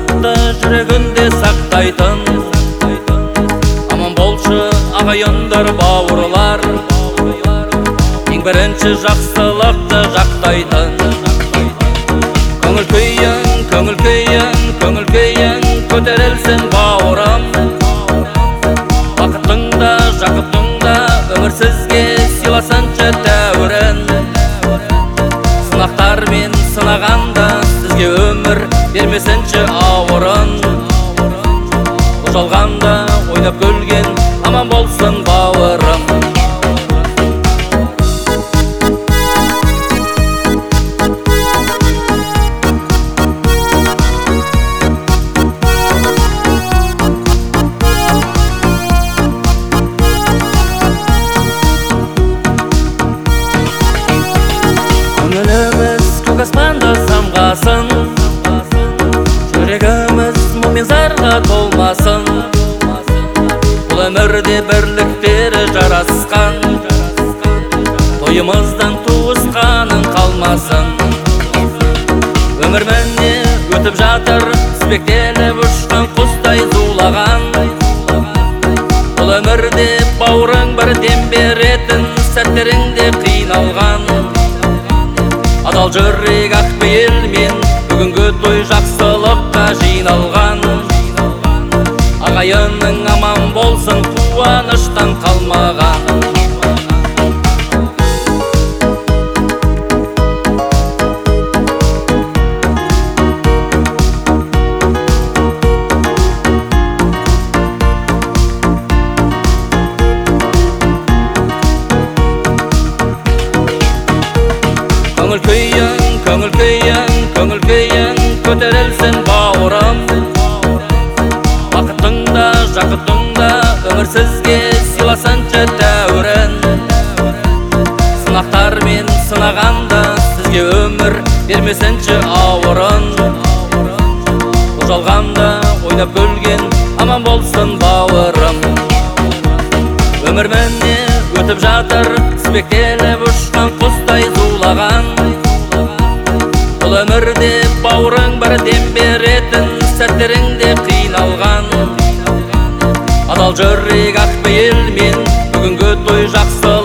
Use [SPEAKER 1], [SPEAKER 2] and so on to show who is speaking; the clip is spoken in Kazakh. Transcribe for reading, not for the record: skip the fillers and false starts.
[SPEAKER 1] бақытты жүрегінде сақтайтын. Аман болшы ағайындар, бауырлар, ең бірінші жақсылықты жақтайтын. Көңіл күйің, көңіл күйің, көңіл күйің көтерілсін бауырым. Бақытыңда, жақытыңда өмір сізге сыйласыншы тәуірін. Сынақтармен сынағанда сізге өмір бермесінші ауырын. Бұл жалғанда ойнап күлген аман болсын бауырым. Көңіліміз көк аспанда самғасын, жүрегіміз мұңмен зарға толмасын. Бұл өмірде бірліктері жарасқан, тойымыздан туысқаның қалмасын. Өмір міне өтіп жатыр, тізбектеліп ұшқан құстай зулаған. Бұл өмірде бауырың бір дем беретін, сәттеріңде қиналған. Адал жүрек ақ пейілмен бүгінгі той жақсылыққа жиналған. Ағайының аман болсын, қуаныштан қалмаған. Көңіл күйің, көңіл күйің, көңіл күйің көтерілсін бауырым. Бақытыңда, жақытыңда өмір сізге сыйласыншы тәуірін. Сынақтармен сынағанда сізге өмір бермесінші ауырын. Бұл жалғанда ойнап күлген аман болсын бауырым. Өмір міне өтіп жатыр, тізбектеліп ұшқан құстай зулаған. Бұл өмірде бауырың бір дем беретін, сәттеріңде қиналған. Адал жүрек ақ пейілмен бүгінгі той жақсы